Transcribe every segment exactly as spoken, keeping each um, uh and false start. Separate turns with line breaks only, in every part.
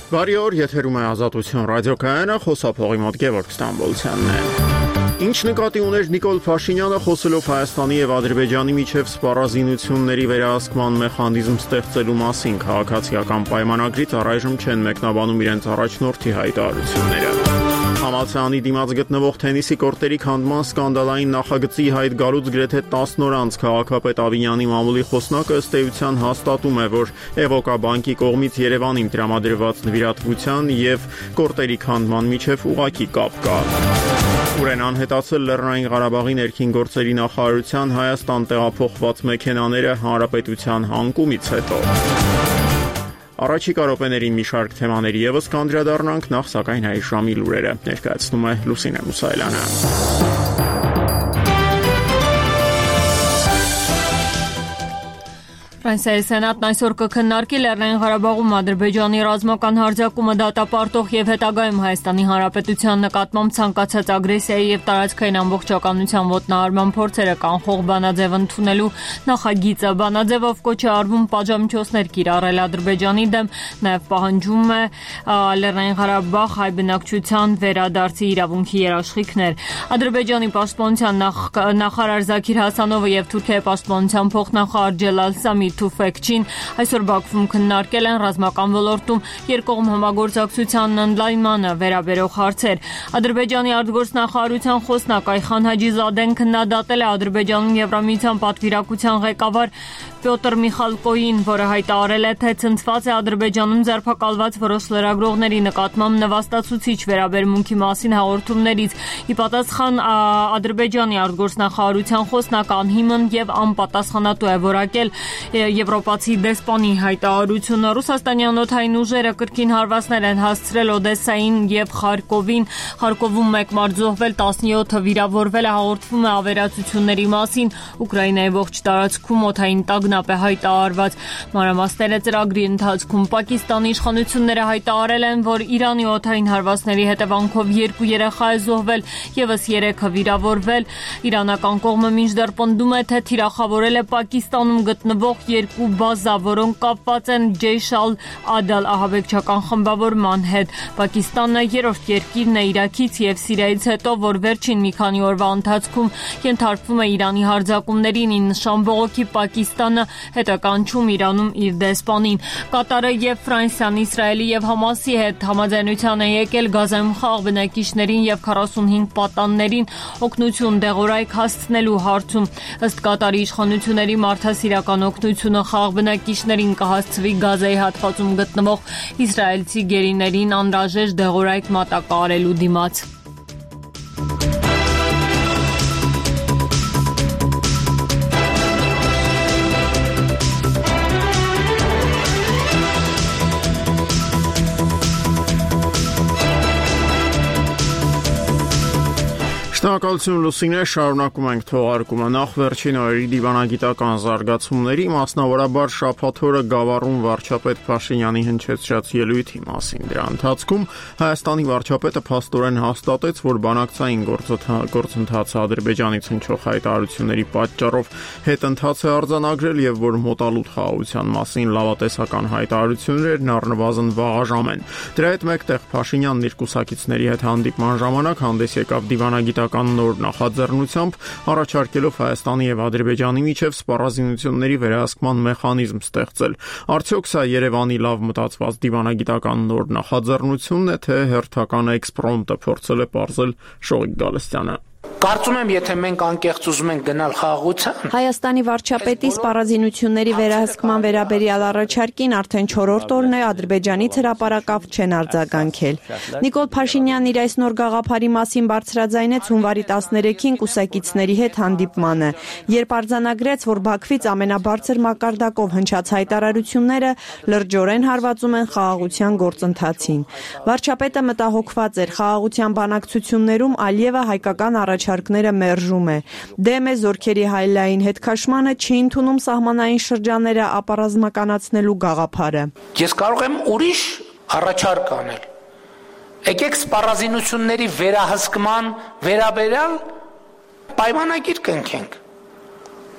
Բարի օր, եթերում է Ազատություն ռադիոկայանը, խոսափողի մոտ Գևորգ Ստամբոլցյանն է։ Ինչ նկատի ուներ Նիկոլ Փաշինյանը խոսելով Հայաստանի եւ Ադրբեջանի միջև սպառազինությունների վերահսկման մեխանիզմ ստեղծելու մասին, քաղաքացիական պայմանագրից առայժմ չեն մեկնաբանում իրենց առաջնորդի հայտարարությունները։ Համալսարանի դիմաց գտնվող թենիսի կորտերի քանդման սկանդալային նախագծի հայտ գալուց գրեթե տասն օր անց քաղաքապետ Ավինյանի մամուլի խոսնակը ըստ էության հաստատում է, որ Էվոկաբանկի կողմից Երևանին տրամադրված նվիրատվության եւ կորտերի քանդման միջև ուղղակի կապ կա։ Ուրեն անհետացել Լեռնային Ղարաբաղի ներքին գործերի նախարարության Հայաստան տեղափոխված մեքենաները հանրապետության հանգումից հետո։ Առաջիկա րոպեներին մի շարք թեմաների ևս կանդրադառնանք, նախ սակայն այս ժամի լուրերը ներկայացնում է Լուսինե Մուսայելյանը։
Ֆրանսիայի սենատն այսօր կքննարկի Լեռնային Ղարաբաղում Ադրբեջանի ռազմական հարձակումը դատապարտող եւ հետագայում Հայաստանի Հանրապետության նկատմամբ ցանկացած ագրեսիայի եւ տարածքային ամբողջականության ոտնահարման փորձերը կանխող բանաձև ընդունելու նախագիծը բանաձևով կոչ է արվում պատժամիջոցներ կիրառել Ադրբեջանի դեմ, նաեւ պահանջում է Լեռնային Ղարաբաղ հայ բնակչության վերադարձի իրավունքի երաշխիքներ։ Ադրբեջանի պաշտպանության նախարար Զաքիր Հասանովը եւ Թուրքիայի պաշտպանության փոխնախարար Ջելալ Սամի Թուֆեկչին այսօր Բաքվում քննարկել են ռազմական ոլորտում երկկողմ համագործակցության ընդլայնմանը վերաբերող հարցեր։ Ադրբեջանի արտգործնախարարության խոսնակ Այխան Հաջիզադեն քննադատել է Ադրբեջանում Եվրամիության պատվիրակության ղեկավար Պյոտր Միխալկոյին, որը հայտարարել է, թե ցնցված է Ադրբեջանում ձերբակալված որոշ լրագրողների նկատմամբ նվաստացուցիչ վերաբերմունքի մասին հաղորդումներից։ Ի պատասխան Ադրբեջանի արտգործնախարարության խոսնակ անհիմն եւ անպատասխանատու է որակել Եվրոպացի դեսպանի հայտարարությունը։ Ռուսաստանյան օդային ուժերը կրկին հարվածներ են հասցրել Օդեսային եւ Խարկովին։ Խարկովում մեկ մարդ զոհվել, տասնյոթը վիրավորվել է, հաղորդվում է ավերածությունների մասին։ Ուկրաինայի ողջ տարածքում օդային տագնապ է հայտարարված։ Մանրամասները ծրագրի ընթացքում Պակիստանի իշխանությունները հայտարարել են, որ Իրանի օդային հարվածների հետևանքով երկու երեխա է զոհվել, եւս երեքը վիրավորվել։ Իրանական կողմը մինչդեռ պնդում է, թե թիրախավորել է Պակիստանում գտնվող երկու բազա, որոնք կապված են Ջեյշ ալ-Ադալ ահաբեկչական խմբավորման հետ։ Պակիստանը երրորդ երկիրն է Իրաքից եւ Սիրիայից հետո, որ վերջին մի քանի օրվա ընթացքում ենթարկվում է Իրանի հարձակումներին։ Նշան բողոքի Պակիստանը հետ է կանչում Իրանում իր դեսպանին։ Կատարը եւ Ֆրանսիան Իսրայելի եւ Համասի հետ համաձայնության են եկել Գազայում խաղ բնակիչներին եւ քառասունհինգ պատաններին օգնություն դեղորայք հասցնելու հարցում։ Ըստ Կատարի իշխանությունների մարդասիրական օգնությունը խաղ բնակիչներին կհասցվի Գազայի հատվածում գտնվող իսրայելցի գերիներին անհրաժեշտ դեղորայք մատակարարելու դիմաց։
Շնորհակալություն Լուսինե, շարունակում ենք թողարկումը։ Նախ վերջին օրերի դիվանագիտական զարգացումների, մասնավորաբար շաբաթ օրը Գավառում վարչապետ Փաշինյանի հնչեցրած ելույթի մասին։ Դրա ընթացքում Հայաստանի վարչապետը փաստորեն հաստատեց, որ բանակցային գործընթացը Ադրբեջանից հնչող հայտարարությունների պատճառով հետընթաց է արձանագրել եւ որ մոտալուտ խաղաղության մասին լավատեսական հայտարարություններն առնվազն վաղաժամ են։ Դրա հետ մեկտեղ Փաշինյանն իր կուսակիցների հետ հանդիպման ժամանակ հանդես եկավ դիվանագիտական նոր նախաձեռնությամբ, առաջարկելով Հայաստանի եւ Ադրբեջանի միջև սպառազինությունների վերահսկման մեխանիզմ ստեղծել։ Արդյոք սա Երևանի լավ մտածված դիվանագիտական նոր նախաձեռնությունն է, թե հերթական էքսպրոմտը փորձել է պարզել Շողիկ Գալստյանը։
Կարծում եմ, եթե մենք անկեղծ ուզում ենք գնալ խաղաղության,
Հայաստանի վարչապետի սպառազինությունների վերահսկման վերաբերյալ առաջարկին արդեն չորրորդ օրն է Ադրբեջանից հրապարակավ չեն արձագանքել։ Նիկոլ Փաշինյանն իր այս նոր գաղափարի մասին բարձրաձայնեց հունվարի տասներեքին կուսակիցների հետ հանդիպմանը, երբ արձանագրեց, որ Բաքվից ամենաբարձր մակարդակով հնչած հայտարարությունները լրջորեն հարվածում են խաղաղության գործընթացին։ Վարչապետը մտահոգված էր խաղաղության բանակցություններում Ալիևը հայկական առաջարկները մերժում է։ Դեմ է զորքերի հայլային հետքաշմանը, չի ընդունում սահմանային շրջանները ապառազմականացնելու գաղափարը։
Ես կարող եմ ուրիշ առաջարկ անել։ Եկեք սպառազինությունների վերահսկման վերաբերյալ պայմանագիր կնքենք։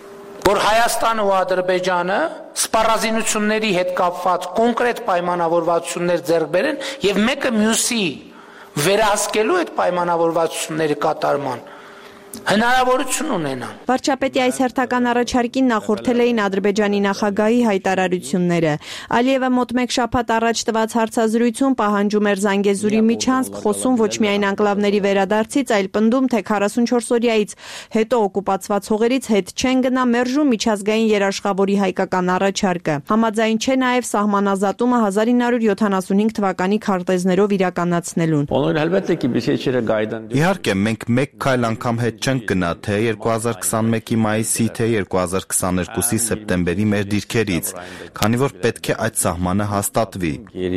որ Հայաստանը ու Ադրբեջանը սպառազինությունների հետ կապված կոնկրետ պայմանավորվածություններ ձեռք բերեն եւ մեկը մյուսի վերահսկելու այդ պայմանավորվածությունների կատարման հնարավորություն ունենան։
Վարչապետի այս հերթական առաջարկին նախորդել էին Ադրբեջանի նախագահի հայտարարությունները։ Ալիևը մոտ մեկ շաբաթ առաջ տված հարցազրույցում պահանջում էր Զանգեզուրի միջանցք, խոսում ոչ միայն անկլավների վերադարձից, այլ պնդում, թե քառասունչորս օրյայից հետո օկուպացված հողերից հետ չեն գնա մերժում միջազգային երաշխավորի հայկական առաջարկը։ Համաձայն չէ նաև սահմանազատումը հազար ինը հարյուր յոթանասունհինգ թվականի քարտեզներով իրականացնելուն։
Իհարկե, մենք մեկ քայլ անգամ հետ չենք գնա թե երկու հազար քսանմեկի մայիսի, թե երկու հազար քսաներկուսի սեպտեմբերի մեր դիրքերից, քանի որ պետք է այդ սահմանը հաստատվի։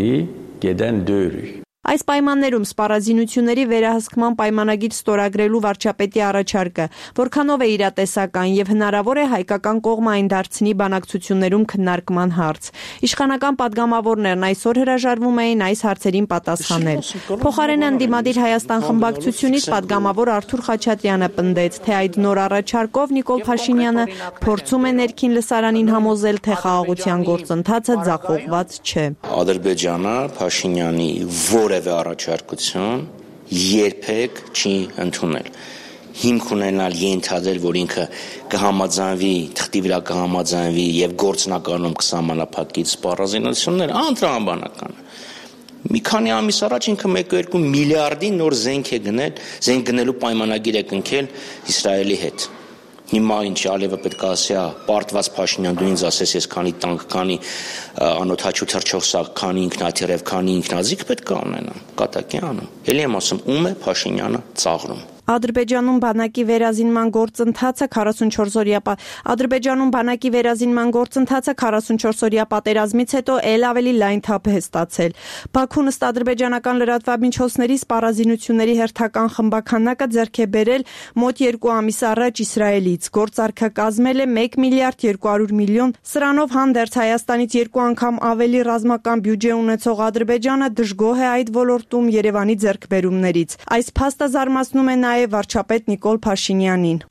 Այս պայմաններում սպառազինությունների վերահսկման պայմանագիր ստորագրելու վարչապետի առաջարկը որքանով է իրատեսական եւ հնարավոր է հայկական կողմը այն դարձնի բանակցություններում քննարկման հարց։ Իշխանական падգամավորներն այսօր հրաժարվում էին այս հարցերին պատասխանել։ Փոխարենը ընդդիմադիր Հայաստան խմբակցությունից падգամավոր Արթուր Խաչատրյանը պնդեց, թե այդ նոր առաջարկով Նիկոլ Փաշինյանը փորձում է ներքին լսարանին համոզել, թե խաղաղության գործընթացը ձախողված չէ։
Ադրբեջանը Փաշինյանի որևէ առաջարկություն երբեք չի ընդունել։ Հիմք ունենալ ենթադրել, որ ինքը կհամաձայնվի, թղթի վրա կհամաձայնվի եւ գործնականում կսահմանափակի սպառազինություններ, անտրամաբանական է։ Մի քանի ամիս առաջ ինքը մեկ կόμμα երկու միլիարդի նոր զենք է գնել, զենք գնելու պայմանագիր է կնքել Իսրայելի հետ։ Հիմա ինչ Ալիևը պետք է ասի, պարտված Փաշինյան, դու ինձ ասես, ես քանի տանկ, քանի անօթաչու թռչող սա, քանի ինքնաթիռև, քանի ինքնաձիգ պետք է ունենամ, կատակի անում։ Էլի եմ ասում, ում է Փաշինյանը ծաղրում։
Ադրբեջանում բանակի վերազինման գործընթացը քառասունչորս օրյա Ադրբեջանում բանակի վերազինման գործընթացը քառասունչորս օրյա պատերազմից հետո ել ավելի լայն թափ է ստացել։ Բաքուն ըստ ադրբեջանական լրատվամիջոցների սպառազինությունների հերթական խմբաքանակը ձեռք է բերել մոտ երկու ամիս առաջ Իսրայելից։ Գործարքը կազմել է մեկ միլիարդ երկու հարյուր միլիոն։ Սրանով հանդերձ Հայաստանից երկու անգամ ավելի ռազմական բյուջե ունեցող Ադրբեջանը դժգոհ է այդ ոլորտում Երևանի ձեռքբերումներից։ Այս փաստը զարմացնում է նաև վարչապետ Նիկոլ Փաշինյանին։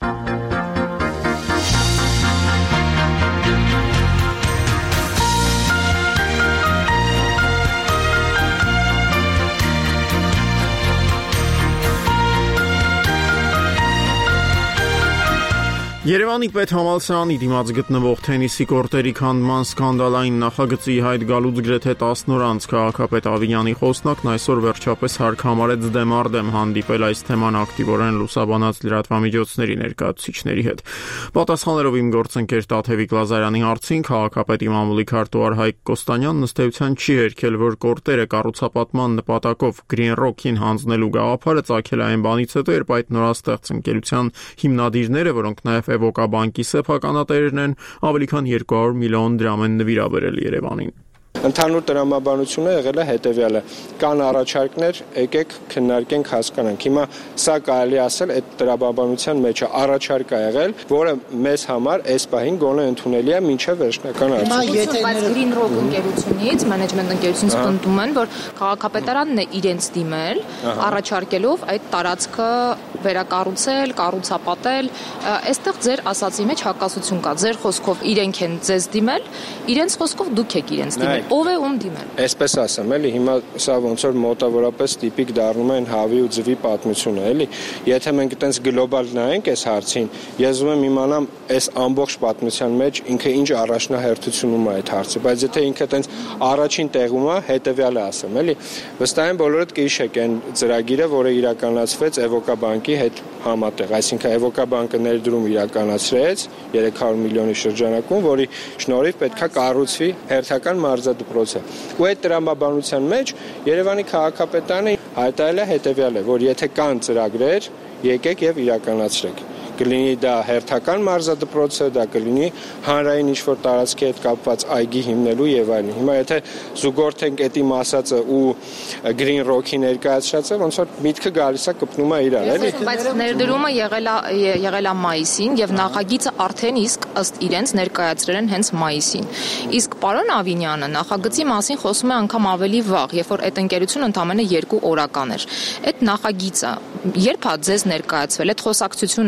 Երևանի պետհամալսարանի դիմաց գտնվող թենիսի կորտերի քանդման սկանդալային նախագծի հայտ գալուց գրեթե տասն օր անց քաղաքապետ Ավինյանի խոսնակն այսօր վերջապես հարկ համարեց դեմ առ դեմ հանդիպել այս թեման ակտիվորեն լուսաբանած լրատվամիջոցների ներկայացուցիչների հետ։ Պատասխանելով իմ գործընկեր Տաթևիկ Լազարյանի հարցին, քաղաքապետի մամուլի քարտուղար Հայկ Կոստանյանն ըստ էության չի հերքել, որ կորտերը կառուցապատման նպատակով Green Rock-ին հանձնելու գաղափարը ծագել է այն բանից հետո, երբ այդ նորաստեղծ ընկերության հիմնադիրները, որոնք նաև Էվոկաբանկի սեփականատերերն են, ավելի քան երկու հարյուր միլիոն դրամ են նվիրաբերել Երևանին։
Ընդհանուր տրամաբանությունը եղել է հետևյալը. կան առաջարկներ, եկեք քննարկենք, հասկանանք։ Հիմա սա կարելի ասել այդ տրամաբանության մեջ է առաջարկ է եղել, որը մեզ համար այս պահին գոնե ընդունելի է մինչև վերջնական արդյունքը։
Բայց Green Rock ընկերությունից, management ընկերությունից պնդում են, որ քաղաքապետարանն է իրենց դիմել, առաջարկելով այդ տարածքը վերակառուցել, կառուցապատել։ Այստեղ ձեր ասացի մեջ հակասություն կա։ Ձեր խոսքով իրենք են ձեզ դիմել, իրենց խոսքով դուք եք իրենց դիմել։ Ով է ում դիմել։
Այսպես ասեմ, էլի հիմա սա ոնց որ մոտավորապես տիպիկ դառնում են հավի ու ձվի պատմությունը, էլի։ Եթե մենք այտենց գլոբալ նայենք այս հարցին, ես ուզում եմ իմանամ այս ամբողջ պատմության մեջ ինքը ինչ առաջնահերթությունում է այդ հարցը, բայց եթե ինքը այտենց առաջին տեղում է, հետեւյալը ասեմ, էլի։ Վստահ եմ բոլորդ կհիշեք այն ծրագիրը, որը իրականացվեց Էվոկաբանկի հետ համատեղ, այսինքն Էվոկաբանկը ներդրում իրականացրեց երեք հարյուր միլիոնի շրջանակում, որի շնորհիվ պետքա կառուցվի հերթական մարզադպրոցը։ Ու այդ տրամաբանության մեջ Երևանի քաղաքապետարանը հայտարարել է հետևյալը, որ եթե կան ծրագրեր, եկեք եւ իրականացրեք։ Կլինի դա հերթական մարզադպրոցը, դա կլինի հանրային ինչ-որ տարածքի հետ կապված այգի հիմնելու եւ այլն։ Հիմա եթե զուգորդենք այդ իմ ասածը ու Green Rock-ի ներկայացրածը, ոնց որ միտքը գալիս է կպնում է իրար, էլի։
Բայց ներդրումը եղել է եղել է մայիսին եւ նախագիծը արդեն իսկ ըստ իրենց ներկայացրել են հենց մայիսին։ Իսկ պարոն Ավինյանը նախագծի մասին խոսում է անգամ ավելի վաղ, երբ որ այդ ընկերությունը ընդամենը երկու օրական էր։ Այդ նախագիծը երբ է ձեզ ներկայացվել, այդ խոսակցությունը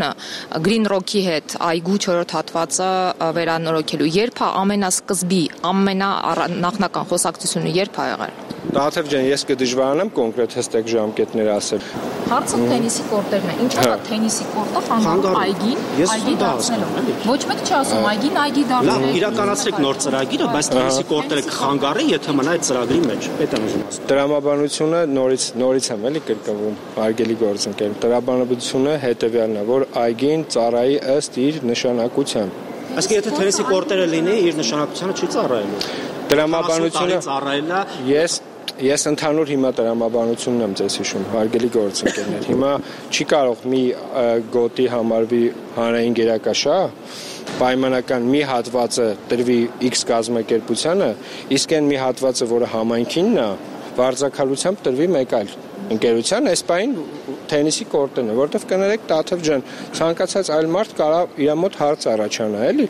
Green Rock-ի հետ այգու չորրորդ հատվածը վերանորոգելու։ Երբ է ամենասկզբի, ամենանախնական խոսակցությունը երբ է եղել։
Դաթև ջան, ես կդժվարանամ կոնկրետ հստակ ժամկետներ ասել։
Հարցը թենիսի կորտերն է։ Ինչու՞ է թենիսի կորտը խանգարում այգին, այգի դարձնելուն։ Ոչ մեկ չի ասում այգին այգի դարձնել։
Լավ, իրականացրեք նոր ծրագիրը, բայց թենիսի կորտերը կխանգարի, եթե մնա այդ ծրագրի մեջ։ Այդ եմ ուզում ասել։
Տրամաբանությունը նորից նորից եմ էլի կրկնվում, արգելի գործընկեր։ Տրամաբանությունը հետեւյալն է, որ այգին ծառայի ըստ իր նշանակության։
Այսինքն եթե թենիսի կորտերը լինի, իր նշանակությունը չի ծառայելու։
Տրամաբանությունը
ծառայելա։
Ես Ես ընդհանուր հիմա տրամաբանությունն եմ ձեզ հիշում, հարգելի գործընկերներ։ Հիմա չի կարող մի գոտի համարվի հանրային գերակաշահ, պայմանական մի հատվածը տրվի X կազմակերպությանը, իսկ այն մի հատվածը, որը համայնքինն է, վարձակալությամբ տրվի մեկ այլ ընկերության, այս պայն թենիսի կորտն է, որտեվ կներեք Տաթև ջան, ցանկացած այլ մարդ կարող իր մոտ հարց առաջանա, էլի։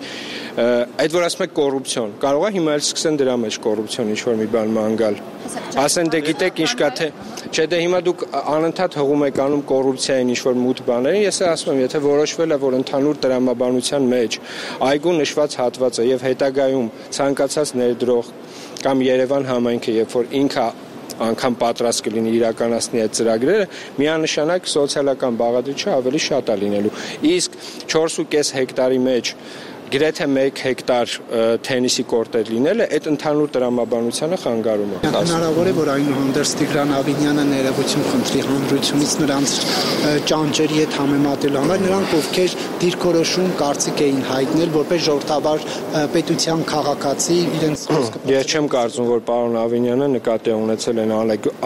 Այդ որ ասում եք կոռուպցիոն, կարող է հիմա էլ սկսեն դրա մեջ կոռուպցիոն ինչ-որ մի բան մանգալ։ Ասեն դե գիտեք ինչ կա թե, չէ դե հիմա դուք անընդհատ հողում եք անում կոռուպցիային ինչ-որ մութ բաներին, ես ասում եմ, եթե որոշվել է, որ ընդհանուր տրամաբանության մեջ այգու նշված հատվածը եւ հետագայում ցանկացած ներդրող կամ Երևան համայնքը, երբ որ ինքը անգամ պատրաստ կլինի իրականացնի այդ ծրագրերը, միանշանակ սոցիալական բաղադրիչը ավելի շատ է լինելու։ Իսկ չորս ու կես հեկտարի մեջ գրեթե մեկ հեկտար թենիսի կորտեր լինելը այդ ընդհանուր տրամաբանությանը խանգարում է։
Հնարավոր է, որ այնուհանդերձ Տիգրան Ավինյանը ներողություն խնդրի հանրությունից նրանց ճանճերի հետ համեմատելու համար, նրանք ովքեր դիրքորոշում կարծիք էին հայտնել որպես ժողովրդավար պետության քաղաքացի իրենց խոսքը։
Ես չեմ կարծում, որ պարոն Ավինյանը նկատի ունեցել են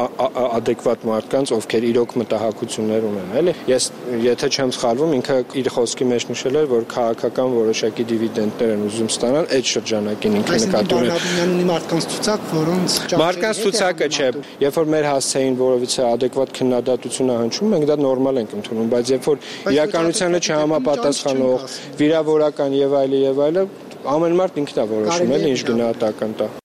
ադեկվատ մարդկանց, ովքեր իրոք մտահոգություններ ունեն, էլի։ Ես եթե չեմ սխալվում, ինքը իր խոսքի մեջ նշել էր, որ քաղաքական որոշակի դիվիդենդներ են ուզում ստանալ այդ շրջանակին ինքը նկատի ունի։
Այսինքն ունի մարդկանց ցուցակ, որոնց
մարդկանց ցուցակը չէ, երբ որ մեր հասցեին որովհետեւ ադեկվատ քննադատություն է հնչում, մենք դա նորմալ ենք ընդունում, բայց երբ որ իրականությանը չհամապատասխանող, վիրավորական եւ այլը եւ այլը, ամեն մարդ ինքն է որոշում, էլի ինչ գնահատական տա։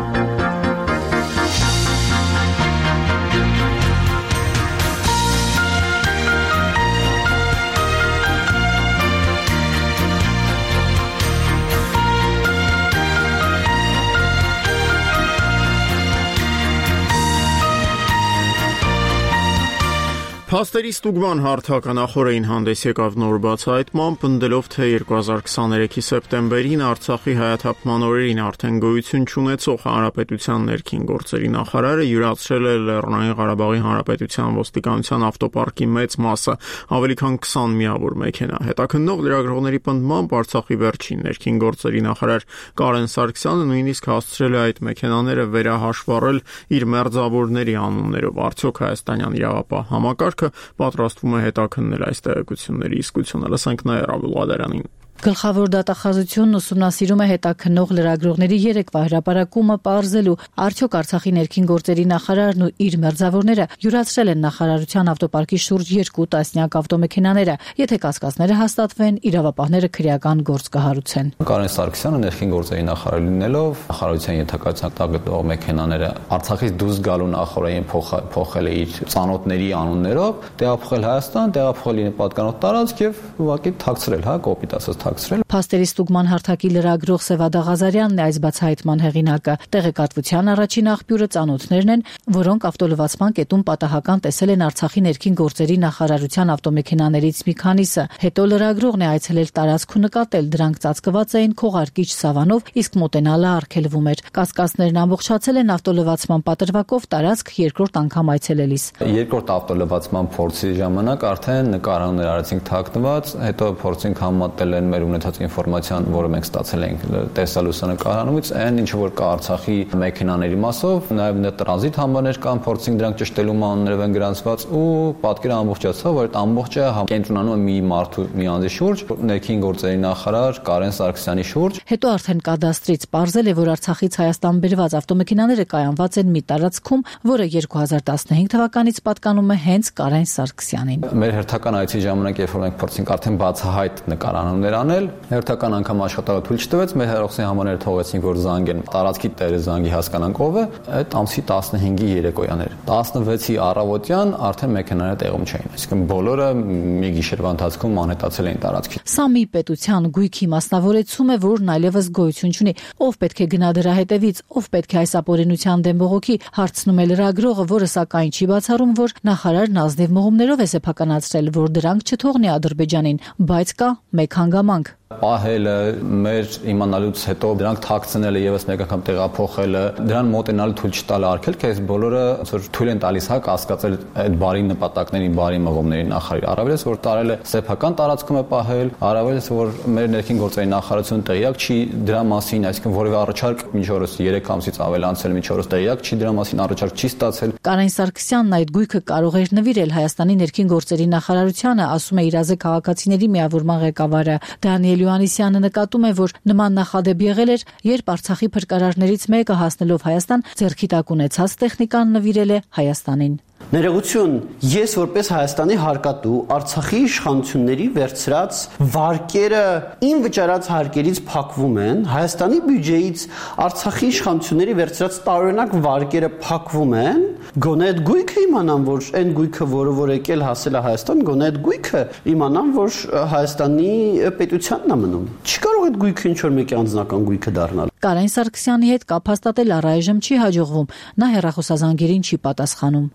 Փաստերի ստուգման հարթակը նախորդին հանդես եկավ նոր բացահայտմամբ, պնդելով, թե երկու հազար քսաներեքի սեպտեմբերին Արցախի հայաթափման օրերին արդեն գոյություն չունեցող Հանրապետության ներքին գործերի նախարարը յուրացրել է Լեռնային Ղարաբաղի Հանրապետության ոստիկանության ավտոպարկի մեծ մասը, ավելի քան քսան միավոր մեքենա։ Հետաքննող լրագրողների պնդմամբ Արցախի վերջին ներքին գործերի նախարար Կարեն Սարգսյանը նույնիսկ հասցրել է այդ մեքենաները վերահաշվառել իր մերձավորների անուններով։ Արդյոք հայաստանյան իրավապահ համակարգը պատրաստվում է հետաքննել այս տեղեկությունների իսկությունը։ Լսենք Նաիրա Աբուլղադարյանին։
Գլխավոր դատախազությունն ուսումնասիրում է հետաքննող լրագրողների երեկվա հրապարակումը պարզելու, արդյոք Արցախի ներքին գործերի նախարարն ու իր մերձավորները յուրացրել են նախարարության ավտոպարկի շուրջ երկու տասնյակ ավտոմեքենաները, եթե կասկածները հաստատվեն, իրավապահները քրեական գործ կհարուցեն։
Կարեն Սարգսյանը ներքին գործերի նախարար լինելով նախարարության ենթակայության տակ գտնվող մեքենաները Արցախից դուրս գալու նախորդային փոխել է իր ծանոթների անուններով, տեղափոխել Հայաստան, տեղափոխել իր պատկանող տարածք եւ ուղղակի թաքցրել, հա, կոպիտ ասած թաքցրել։
Փաստերի ստուգման հարթակի լրագրող Սևադա Ղազարյանն է այս բացահայտման հեղինակը։ Տեղեկատվության առաջին աղբյուրը ծանոթներն են, որոնք ավտոլվացման կետում պատահական տեսել են Արցախի ներքին գործերի նախարարության ավտոմեքենաներից մի քանիսը։ Հետո լրագրողն է այցելել տարածք ու նկատել, դրանք ծածկված էին քողարկիչ սավանով, իսկ մոտենալը արգելվում էր։ Կասկածներն ամբողջացել են ավտոլվացման պատրվակով տարածք երկրորդ անգամ այցելելիս։
Երկրորդ ավտոլվացման փորձի ժամանակ արդեն նկարաններ արեցինք թաքնված, հետո փորձենք համատել են մեր ունեցած ինֆորմացիան, որը մենք ստացել ենք տեսա լուսանկարումից, այն ինչ որ կա Արցախի մեքենաների մասով, նաև նա տրանզիտ համարներ կան, փորձենք դրանք ճշտելու մանրերով են գրանցված ու պատկերը ամբողջացավ, որ այդ ամբողջը կենտրոնանում է մի մարդու մի անձի շուրջ, ներքին գործերի նախարար Կարեն Սարգսյանի շուրջ։
Հետո արդեն կադաստրից պարզել է, որ Արցախից Հայաստան բերված ավտոմեքենաները կայանված են մի տարածքում, որը երկու հազար տասնհինգ թվականից պատկանում է հենց Կարեն Սարգսյանին։
Մեր հերթական այցի ժամանակ, երբ որ մենք փորձենք արդեն բացահայտ նկարանումներ անել, հերթական անգամ աշխատողը թույլ չտվեց, մեր հերոսի համաները թողեցինք, որ զանգեն, տարածքի տերը զանգի հասկանանք ով է, այդ ամսի տասնհինգի երեկոյան էր։ տասնվեցի առավոտյան արդեն մեքենաները տեղում չէին, այսինքն բոլորը մի գիշերվա ընթացքում անհետացել էին տարածքի։
Սա մի պետության գույքի մասնավորեցում է, որն այլևս գոյություն չունի։ Ով պետք է գնա դրա հետևից, ով պետք է այս ապօրինության դեմ բողոքի, հարցնում է լրագրողը, որը սակայն չի բացառում, որ նախարարն ազնիվ մղումներով է սեփականացրել, որ դրանք չթողնի Ադրբեջանին, բայց կա մեկ հանգամանք։
Պահելը, մեր իմանալուց հետո դրանք թաքցնելը եւս մեկ անգամ տեղափոխելը, դրան մոտենալ թույլ չտալը արգելք, այս բոլորը ոնց որ թույլ են տալիս հա կասկածել այդ բարի նպատակներին, բարի մղումների նախարարի։ Առավելս որ տարել է սեփական տարածքում է պահել, առավելս որ մեր ներքին գործերի նախարարությունը տեղյակ չի դրա մասին, այսինքն որևէ առաջարկ մինչ օրս երեք ամսից ավել անցել մինչ օրս տեղյակ չի դրա մասին առաջարկ չի ստացել։
Կարեն Սարգսյանն այդ գույքը կարող էր նվիրել Հայաստանի ներքին գործերի նախարարությանը, ասում է իրազե քաղաքացիների միավորման ղեկավարը Դանիել Յոհաննիսյանը նկատում է, որ նման նախադեպ եղել էր, երբ Արցախի փրկարարներից մեկը հասնելով Հայաստան ձեռքի տակ ունեցած տեխնիկան նվիրել է Հայաստանին։
Ներողություն, ես որպես Հայաստանի հարկատու Արցախի իշխանությունների վերցրած վարկերը իմ վճարած հարկերից փակվում են, Հայաստանի բյուջեից Արցախի իշխանությունների վերցրած տարօրինակ վարկերը փակվում են, գոնե այդ գույքը իմանան, որ այն գույքը, որը որ եկել հասել է Հայաստան, գոնե այդ գույքը իմանան, որ Հայաստանի պետությանն է մնում։ Չի կարող այդ գույքը ինչ որ մեկի անձնական գույքը դառնալ։
Կարեն Սարգսյանի հետ կապ հաստատել առայժմ չի հաջողվում, նա հեռախոսազանգերին չի պատասխանում։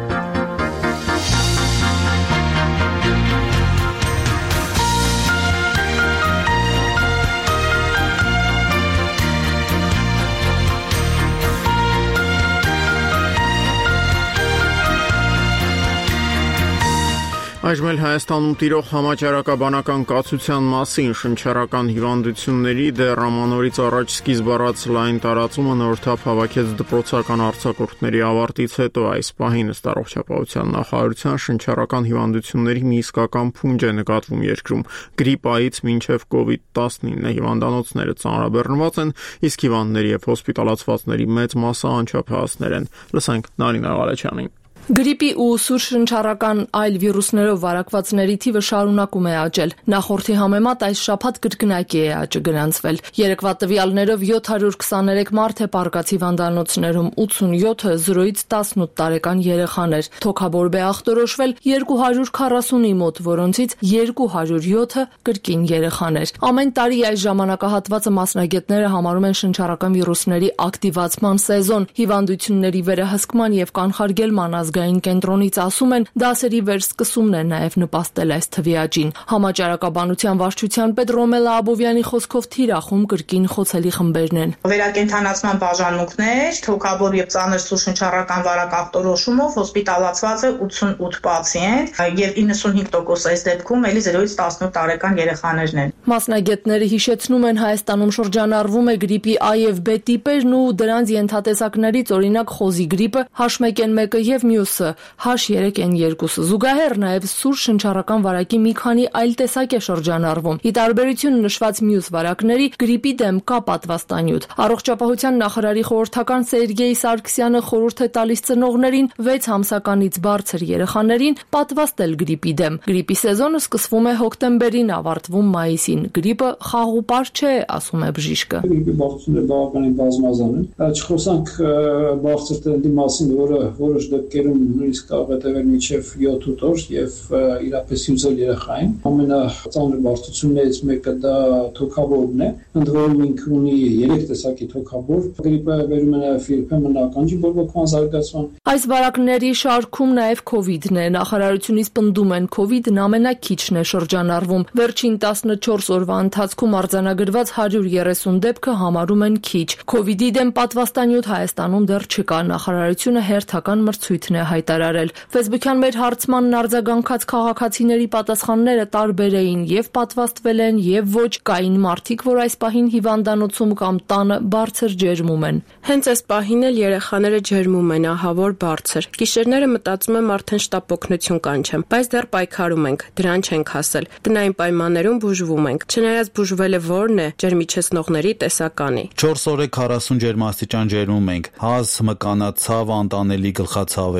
Այժմ էլ Հայաստանում տիրող համաճարակաբանական կացության մասին շնչառական հիվանդությունների դեռ ամանորից առաջ սկիզբ առած լայն տարածումը նոր թափ հավաքեց դպրոցական արձակուրդների ավարտից հետո այս պահին ըստ առողջապահության նախարարության շնչառական հիվանդությունների մի իսկական փունջ է նկատվում երկրում։ Գրիպայից մինչև կովիդ տասնինը հիվանդանոցները ծանրաբեռնված են, իսկ հիվանդների եւ հոսպիտալացվածների մեծ մասը անչափահասներ են։ Լսենք Նարինե Ղալեչյանին։
Գրիպի ու սուր շնչառական այլ վիրուսներով վարակվածների թիվը շարունակում է աճել։ Նախորդի համեմատ այս շաբաթ կրկնակի է աճը գրանցվել։ Երեկվա տվյալներով յոթ հարյուր քսաներեք մարդ է պառկած հիվանդանոցներում, ութսունյոթը զրոյից տասնութ տարեկան երեխաներ։ Թոքաբորբ է ախտորոշվել երկու հարյուր քառասունի մոտ, որոնցից երկու հարյուր յոթը կրկին երեխաներ։ Ամեն տարի այս ժամանակահատվածը մասնագետները համարում են շնչառական վիրուսների ակտիվացման սեզոն, հիվանդությունների վերահսկման եւ կանխարգելման ազգային կենտրոնից ասում են, դասերի վերսկսումն է նաև նպաստել այս թվի աճին։ Համաճարակաբանության վարչության պետ Ռոմելա Աբովյանի խոսքով թիրախում կրկին խոցելի խմբերն են։
Վերակենդանացման բաժանմունքներ, թոքաբոր եւ ծանր սուր շնչառական վարակ ախտորոշումով հոսպիտալացված է ութսունութ պացիենտ եւ իննսունհինգ տոկոս այս դեպքում էլի զրոյից տասնութ տարեկան երեխաներն են։
Մասնագետները հիշեցնում են, Հայաստանում շրջանառվում է գրիպի A եւ B տիպերն ու դրանց ենթատեսակներից օրինակ խոզի գրիպը, H մեկ N մեկը եւ մյուսը H երեք N երկուսը։ Զուգահեռ նաև սուր շնչառական վարակի մի քանի այլ տեսակ է շրջանառվում։ Ի տարբերություն նշված մյուս վարակների, գրիպի դեմ կա պատվաստանյութ։ Առողջապահության նախարարի խորհրդական Սերգեյ Սարգսյանը խորհուրդ է տալիս ծնողներին վեց ամսականից բարձր երեխաներին պատվաստել գրիպի դեմ։ Գրիպի սեզոնը սկսվում է հոկտեմբերին, ավարտվում մայիսին։ Գրիպը խաղուպար չէ, ասում է բժիշկը։
Գրիպի բարձրությունը բավականին բազմազան է։ Չխոսանք բարձր տրենդի մասին, որը որոշ դեպքերում նույնիսկ կարող է տևել մինչև յոթ օր եւ իրապես հյուծել երեխային։ Ամենածանր բարդություններից մեկը դա թոքաբորբն է։ Ընդ որում ինքը ունի երեք տեսակի թոքաբորբ։ Գրիպը վերում է նաեւ երբեմն ականջի բորբոքման զարգացման։
Այս վարակների շարքում նաեւ կովիդն է։ Նախարարությունից պնդում են, կովիդն ամենակիչն է շրջանառվում։ Վերջին տասնչորս օրվա ընթացքում արձանագրված հարյուր երեսուն դեպքը համարում են քիչ։ Կովիդի դեմ պատվաստանյութ Հայաստանում դեռ չկա։ Նախարարությունը հերթական մրցույթն է հայտարարել։ Facebook-յան մեր հարցմանն արձագանքած քաղաքացիների պատասխանները տարբեր էին, եւ պատվաստվել են, եւ ոչ, կային մարդիկ, որ այս պահին հիվանդանոցում կամ տանը բարձր ջերմում են։
Հենց այս պահին էլ երեխաները ջերմում են, ահավոր բարձր։ Գիշերները մտածում եմ արդեն շտապ օգնություն կանչեմ, բայց դեռ պայքարում ենք, դրան չենք հասել։ Տնային պայմաններում բուժվում ենք։ Չնայած բուժվելը որն է, ջերմիչեցնողների տեսականի։
չորս օրը քառասուն ջերմաստիճան ջերմում ենք, հազ, մկանացավ, անտանելի գլխացավեր։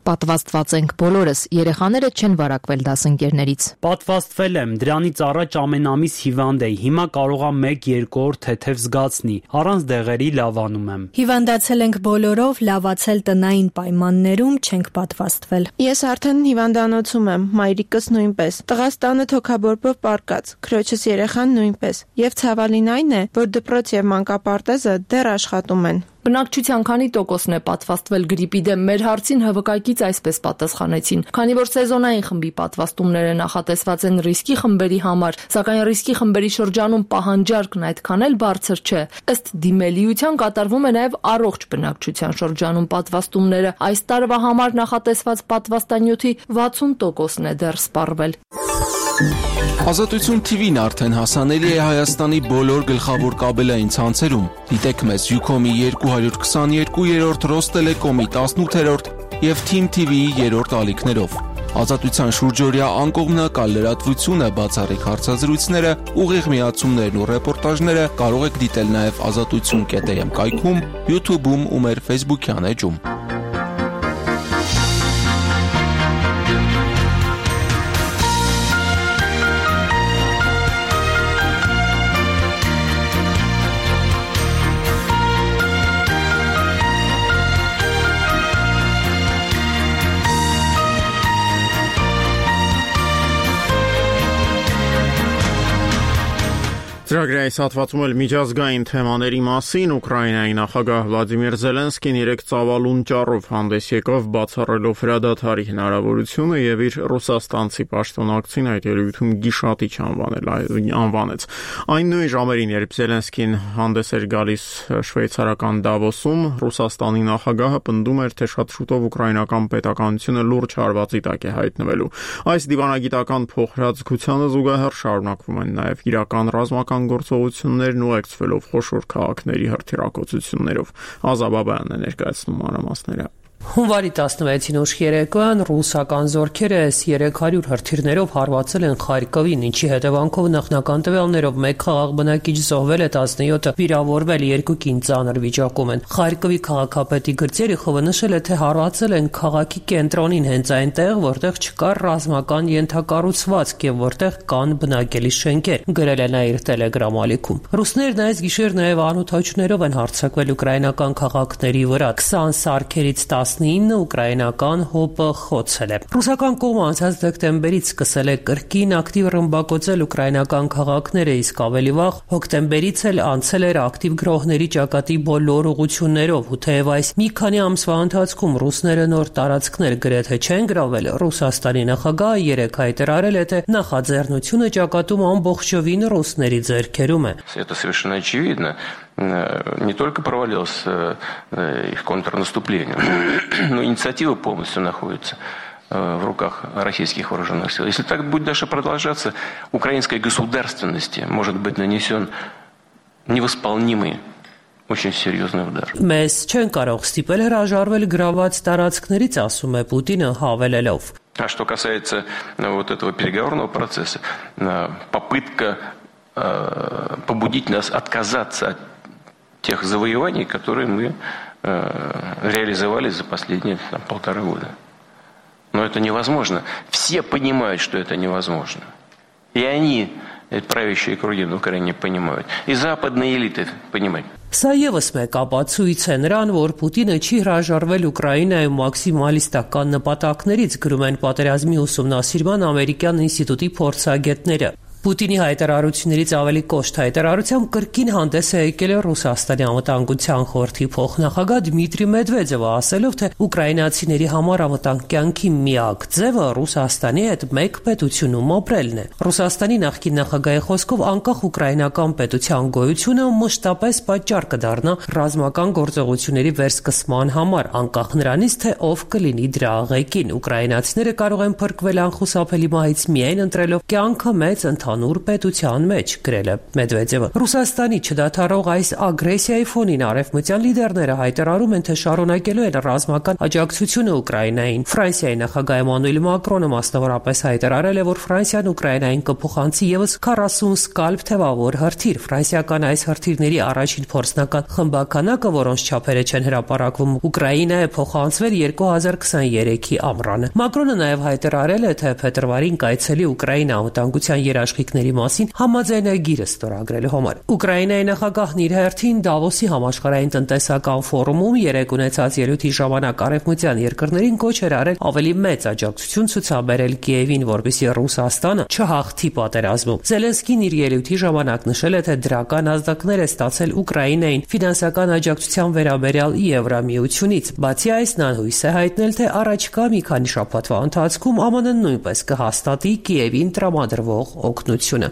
Պատվաստված ենք բոլորս, երեխաները չեն վարակվել դասընկերներից։
Պատվաստվել եմ, դրանից առաջ ամեն ամիս հիվանդ էի, հիմա կարող եմ մեկ-երկու օր թեթև զգացնի, առանց դեղերի լավանում եմ։
Հիվանդացել ենք բոլորով, լավացել տնային պայմաններում, չենք պատվաստվել։
Ես արդեն հիվանդանոցում եմ, մայրիկս նույնպես։ Տղաս տանը թոքաբորբով պառկած, քրոջս երեխան նույնպես։ Եվ ցավալին այն է, որ դպրոց եւ մանկապարտեզը դեռ աշխատում են։
Բնակչության քանի տոկոսն է պատվաստվել գրիպի դեմ։ Մեր հարցին հվկայակից այսպես պատասխանեցին. Քանի որ սեզոնային խմբի պատվաստումները նախատեսված են ռիսկի խմբերի համար, սակայն ռիսկի խմբերի շրջանում պահանջարկն այդքան էլ բարձր չէ։ Ըստ դիմելիության կատարվում է նաև առողջ բնակչության շրջանում պատվաստումները։ Այս տարվա համար նախատեսված պատվաստանյութի վաթսուն տոկոսն է դեռ սպառվել։
Ազատություն թիվին արդեն հասանելի է Հայաստանի բոլոր գլխավոր կաբելային ցանցերում։ Դիտեք մեզ Յուքոմի երկու հարյուր քսաներկու, Ռոստելեկոմի տասնութերորդ եւ Թիմ թի վիի երրորդ ալիքներով։ Ազատության շուրջօրյա անկողմնակալ լրատվությունը, բացառիկ հարցազրույցները, ուղիղ միացումներն ու ռեպորտաժները կարող եք դիտել նաև ազատություն կետ էմ կայքում, YouTube-ում ու մեր Facebook-յան էջում։
Ծրագրի այս հատվածում էլ միջազգային թեմաների մասին Ուկրաինայի նախագահ Վլադիմիր Զելենսկին երեկ ծավալուն ճառով հանդես եկավ, բացառելով հրադադարի հնարավորությունը եւ իր ռուսաստանցի պաշտոնակցին այդ ելույթում գիշատիչ անվանեց։ Այն նույն ժամերին, երբ Զելենսկին հանդես էր գալիս շվեյցարական Դավոսում, Ռուսաստանի նախագահը պնդում էր, թե շատ շուտով ուկրաինական պետականությունը լուրջ հարվածի տակ է հայտնվելու։ Այս դիվանագիտական փոխհրաձգությանը զուգահեռ շարունակվում են նաեւ իրական ռազմական գործողություններն ու ակցվելով խոշոր քաղաքների հրթիռակոծություններով։ Ազաբաբյանն է ներկայացնում մանրամասները։
Հունվարի տասնվեցին ուշ երեկոյան ռուսական զորքերը էս երեք հարյուր հրթիռներով հարվածել են Խարկովին, ինչի հետևանքով նախնական տվյալներով մեկ խաղաղ բնակիչ զոհվել է, տասնյոթը վիրավորվել, երկու կին ծանր վիճակում են։ Խարկովի քաղաքապետի Գրծերիխովը նշել է, թե հարվածել են քաղաքի կենտրոնին, հենց այնտեղ, որտեղ չկար ռազմական ենթակառուցվածք եւ որտեղ կան բնակելի շենքեր, գրել է նա իր Telegram ալիքում։ Ռուսներն այս գիշեր նաեւ անօթաչուներով են հարձակվել ուկրաինական քաղաքների վրա, քսան սարքերից տասնինը ուկրաինական հոպը խոցել է։ Ռուսական կողմը անցած դեկտեմբերից սկսել է կրկին ակտիվ ռմբակոծել ուկրաինական քաղաքները, իսկ ավելի վաղ հոկտեմբերից էլ անցել էր ակտիվ գրոհների ճակատի բոլոր ուղղություններով, ու թեև այս մի քանի ամսվա ընթացքում ռուսները նոր տարածքներ գրեթե չեն գրավել, Ռուսաստանի նախագահը երեկ հայտարարել է, թե նախաձեռնությունը ճակատում ամբողջովին ռուսների ձեռքերում է։
Это совершенно очевидно. Не только провалилось их контрнаступление, но инициатива полностью находится в руках российских вооруженных сил. Если так будет дальше продолжаться, украинской государственности может быть нанесен невосполнимый, очень серьезный удар.
Մեզ չեն կարող ստիպել հրաժարվել գրաված տարածքներից, ասում է Պուտինը հավելելով.
А что касается вот этого переговорного процесса, попытка побудить нас отказаться от тех завоеваний, которые мы э, реализовали за последние там, полтора года. Но это невозможно. Все понимают, что это невозможно. И они, правящие круги на Украине, понимают. И западные элиты понимают.
Սա ևս մեկ ապացույց է նրան, որ Պուտինը չի հրաժարվել Ուկրաինայում մաքսիմալիստական նպատակներից, գրում են պատերազմի ուսումնասիրման ամերիկյան ինստիտուտի փորձագետները։ Պուտինի հայտարարություններից ավելի կոշտ հայտարարությամբ կրկին հանդես է եկել Ռուսաստանի անվտանգության խորհրդի փոխնախագահ Դմիտրի Մեդվեդևը, ասելով, թե ուկրաինացիների համար անվտանգ կյանքի միակ ձևը Ռուսաստանի հետ մեկ պետությունում ապրելն է։ Ռուսաստանի նախկին նախագահի խոսքով անկախ ուկրաինական պետության գոյությունը մշտապես պատճառ կդառնա ռազմական գործողությունների վերսկսման համար, անկախ նրանից, թե ով կլինի դրա աղեկին։ Ուկրաինացիները կարող են փրկվել անխուսափելի մահից միայն ընտրելով կյանքը մեծ ընդհանուր պետության մեջ, գրել է Մեդվեդևը։ Ռուսաստանի չդադարող այս ագրեսիայի ֆոնին արևմտյան լիդերները հայտարարում են, թե շարունակելու են ռազմական աջակցությունը Ուկրաինային։ Ֆրանսիայի նախագահ Էմանուել Մակրոնը մասնավորապես հայտարարել է, որ Ֆրանսիան Ուկրաինային կփոխանցի եւս քառասուն սկալպ թեվավոր հրթիռ։ Ֆրանսիական այս հրթիռների առաջին փորձնական խմբականակը, որոնց չափերը չեն հրապարակվում, Ուկրաինա է փոխանցվել երկու հազար քսաներեքի ամռանը։ Մակրոնը նաև հայտարարել է, թե փետրվարին կայցելի Ուկրաինա անվտանգության երաշխիքների մասին համաձայնագիրը ստորագրելու համար։ Ուկրաինայի նախագահն իր հերթին Դավոսի համաշխարհային տնտեսական ֆորումում երեկ ունեցած ելույթի ժամանակ արևմտյան երկրներին կոչ էր արել ավելի մեծ աջակցություն ցուցաբերել Կիևին, որպեսզի Ռուսաստանը չհաղթի պատերազմում։ Զելենսկին իր ելույթի ժամանակ նշել է, թե դրական ազդակներ է ստացել Ուկրաինային ֆինանսական աջակցության վերաբերյալ Եվրամիությունից։ Բացի այս, նա հույս է հայտնել, թե առաջիկա մի քանի շաբաթվա ընթացքում ԱՄՆ-ն նույնպես կհաստատի Կիևին տրամադրվող օգնությունը։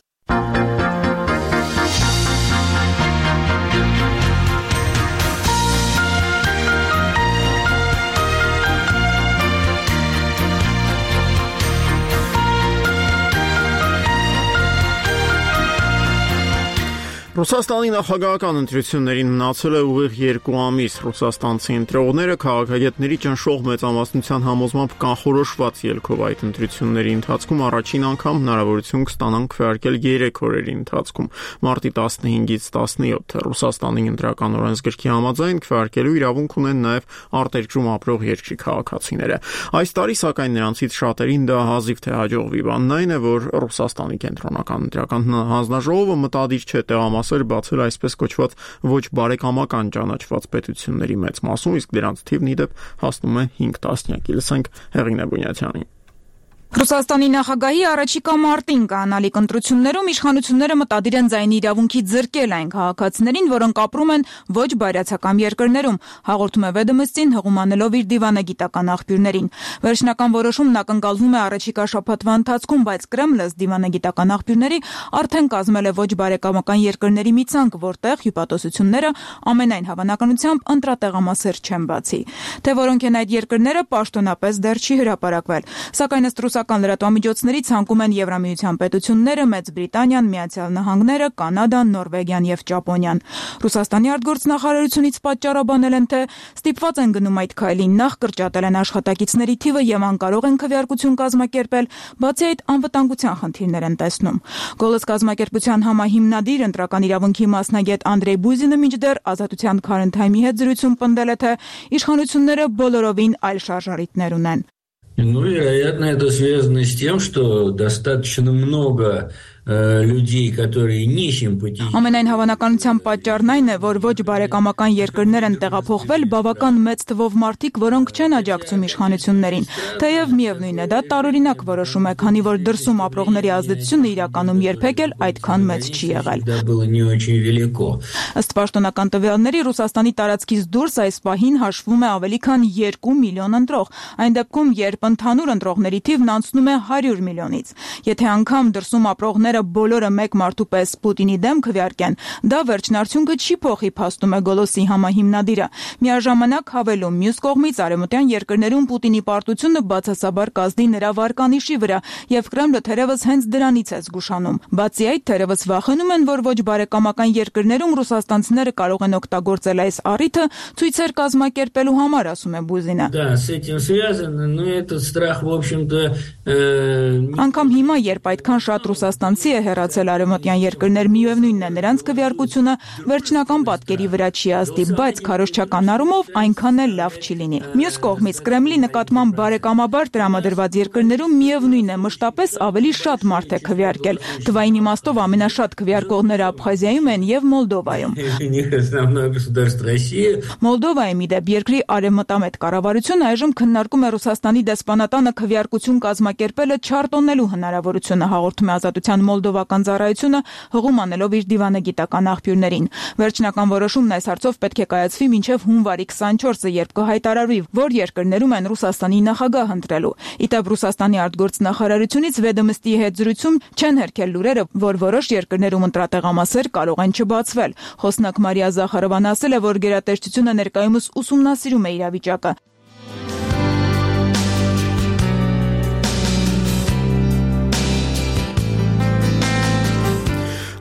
Ռուսաստանի նախագահական ընտրություններին մնացել է ուղիղ երկու ամիս։ Ռուսաստանցի ընտրողները քաղաքագետների ճնշող մեծամասնության համոզմամբ կանխորոշված ելքով այդ ընտրությունների ընթացքում առաջին անգամ հնարավորություն կստանան քվեարկել երեք օրերի ընթացքում՝ մարտի տասնհինգից տասնյոթ։ Ռուսաստանի ընտրական օրենսգրքի համաձայն քվեարկելու իրավունք ունեն նաև արտերկրում ապրող երկրի քաղաքացիները։ Այս տարի, սակայն, նրանցից շատերին դա հազիվ թե հաջողվի։ Բանն այն է, որ Ռուսաստանի կենտրոնական ընտրական հանձնաժողովը մտադիր չէ տեղամասեր բացել այսպես կոչված ոչ բարեկամական ճանաչված պետությունների մեծ մասում, իսկ դրանց թիվն ի դեպ հասնում է հինգ տասնյակի։ Լսենք Հեղինե Բունյացյանին։
Ռուսաստանի նախագահի առաջիկա մարտին կանալիք ընտրություններում իշխանությունները մտադիր են ձայնի իրավունքի ձեռքել այն քաղաքացիներին, որոնք ապրում են ոչ բարյացակամ երկրներում, հաղորդում է Վեդոմստին հղումանելով իր դիվանագիտական աղբյուրներին։ Վերջնական որոշումն ակնկալվում է առաջիկա շաբաթվա ընթացքում, բայց Կրեմլը դիվանագիտական աղբյուրների արդեն կազմել է ոչ բարեկամական երկրների մի ցանկ, որտեղ հյուպատոսությունները ամենայն հավանականությամբ ընտրատեղամասեր չեն բացի։ Թե որոնք են այդ երկրները, պաշտոնապես դեռ չի հրապարակվել, սակայն ըստ ռուսական լրատվամիջոցների ցանկում են Եվրամիության պետությունները, Մեծ Բրիտանիան, Միացյալ Նահանգները, Կանադան, Նորվեգիան եւ Ճապոնիան։ Ռուսաստանի արտգործնախարարությունից պատճառաբանել են, թե ստիպված են գնում այդ քայլին, նախ կրճատել են աշխատակիցների թիվը եւ անկարող են քվեարկություն կազմակերպել, բացի այդ անվտանգության խնդիրներ են տեսնում։ Գոլոս կազմակերպության համահիմնադիր ընտրական իրավունքի մասնագետ Անդրեյ Բուզինը մինչդեռ Ազատության քարընթայմի հետ զրույցում պնդել է, թե իշխանությունները բոլորովին այլ շարժառիթներ ունեն։
Ну, вероятно, это связано с тем, что достаточно много людей, которые не симпатизируют.
Ամենայն հավանականությամբ պատճառն այն է, որ ոչ բարեկամական երկրներ են տեղափոխվել բավական մեծ թվով մարդիկ, որոնք չեն աջակցում իշխանություններին։ Թեև միևնույն է, դա տարօրինակ որոշում է, քանի որ դրսում ապրողների ազդեցությունը իրականում երբեք էլ այդքան մեծ չի եղել։ Ըստ պաշտոնական տվյալների, Ռուսաստանի տարածքից դուրս այս պահին հաշվում է ավելի քան երկու միլիոն ընտրող, այն դեպքում, երբ ընդհանուր ընտրողների թիվն անցնում է հարյուր միլիոնից։ Եթե անգամ դրսում ապրողները բոլորը մեկ մարդու պես Պուտինի դեմ քվեարկեն, դա վերջնարդյունքը չի փոխի, փաստում է Գոլոսի համահիմնադիրը։ Միաժամանակ հավելում, մյուս կողմից արևմտյան երկրներում Պուտինի պարտությունը բացասաբար կազդի նրա վարկանիշի վրա, եւ Կրեմլը թերևս հենց դրանից է զգուշանում։ Բացի այդ, թերևս վախենում են, որ ոչ բարեկամական երկրներում ռուսաստանցիները կարող են օգտագործել այս առիթը ցույցեր կազմակերպելու համար, ասում է Բուզինը։
Да, с этим связано, но этот страх, в общем-то,
Անկամ հիմա, երբ այդքան շատ ռուսաստանցի է հեռացել արևմտյան երկրներ, միևնույնն է, նրանց քվեարկությունը վերջնական պատկերի վրա չի ազդի, բայց քարոզչական առումով այնքան էլ լավ չի լինի։ Մյուս կողմից, Կրեմլի նկատմամբ բարեկամաբար տրամադրված երկրներում միևնույն է, մշտապես ավելի շատ մարդ է քվեարկել։ Թվային իմաստով ամենաշատ քվեարկողները Աբխազիայում են եւ Մոլդովայում։ Մոլդովայում ի դեպ երկրի արևմտամետ կառավարությունը այժմ քննարկում է Ռուսաստանի դեսպանատանը քվեարկություն կազմակերպելը չարտոնելու հնարավորությունը, հաղորդում է Ազատության մոլդովական ծառայությունը, հղում անելով իր դիվանագիտական աղբյուրներին։ Վերջնական որոշումն այս հարցով պետք է կայացվի մինչև հունվարի քսաներկուսը, երբ կհայտարարվի, որ երկրներում են Ռուսաստանի նախագահ ընտրելու։ Իդեպ Ռուսաստանի արտգործնախարարությունից Վեդոմստի հետ զրույցում չեն հերքել լուրերը, որ որոշ երկրներում ընտրատեղամասեր կարող են չբացվել։ Խոսնակ Մարիա Զախարովան ասել է, որ գերատեսչությունը ներկայումս ուսումնասիրում է իրավիճակը։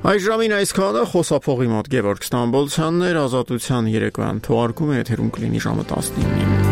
Այս ժամին այսքանը խոսափողի մոտ Գևորգ Ստամբոլցյանն էր, Ազատության երեկոյան թողարկումը եթերում կլինի ժամը տասնինին։